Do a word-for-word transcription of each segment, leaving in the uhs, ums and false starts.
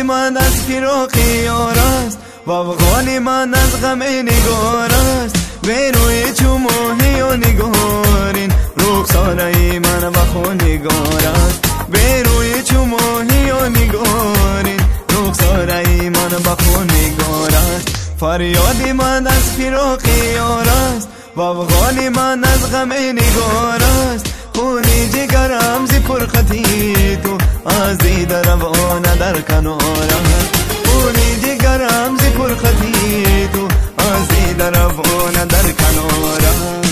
من از فراق یار است، و افغان من از غم نگار است. به روی چو ماهی و نگارین، رخساره من بخو نگار است. به روی چو ماهی و نگارین، رخساره من بخو نگار است. فریاد من از فراق یار است، و افغان من از غم نگار است. خونی جگرم زی پرخطی تو، از دیده روانه در کنار است. خونی جگرم زی پرخطی تو، از دیده روانه در کنار است.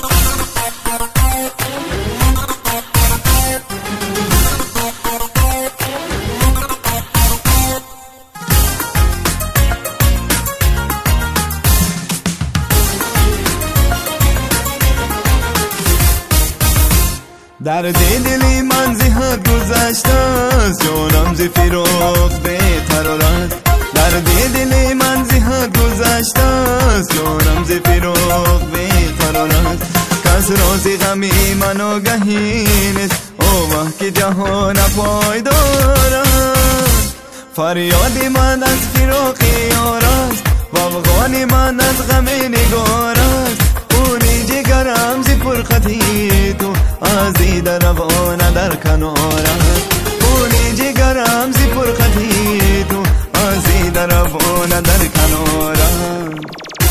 در دلی من زی حد گذشته است، جانم زی فراق بهتر است. در دلی من زی حد گذشته است، جانم زی فراق بهتر است. کس را زی غمی من آگهی نیست، آوه که جهان پایدار است. فریاد من از فراق یار است، و افغان من از غم نگار است. خونی جگرم زی پرخطی تو، از دیده روانه در کنار است. خونی جگرم زی پرخطی تو، از دیده روانه در کنار است.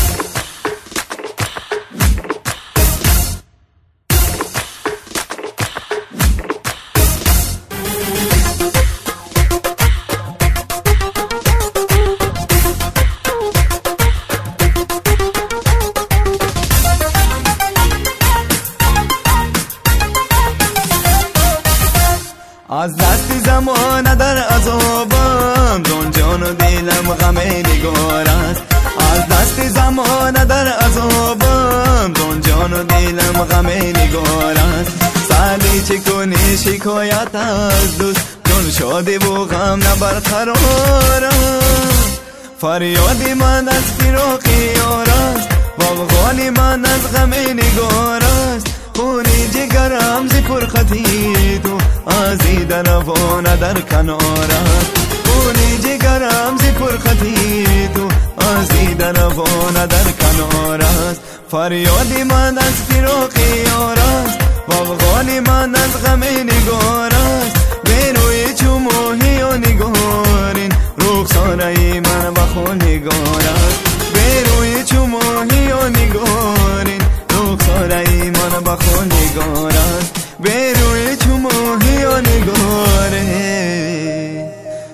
از دست زمانه در عذابم، دون جان و دلم غم نگار است. از دست زمانه در عذابم، دون جان و دلم غم نگار است. سالی چه کنی شکایت از دوست، چون شادی و غم نبرقرار است. فریاد من از فراق یار است، و افغان من از غم نگار است. خونی جگرم زی پرخطی تو، از دیده روانه در کنار است. خونی جگرم زی پرخطی تو، از دیده روانه در کنار است. فریاد من از فراق یار است، و افغان من از غم نگار است. به روی چو ماهی و نگارین، رخساره من بخو نگار است. به روی چو ماهی و نگارین، رخساره من بخو نگار است. به روی چو ماهی و نگاره،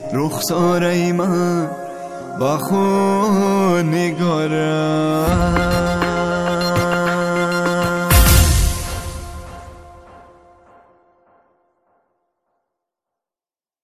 رخساره من بخو نگار است.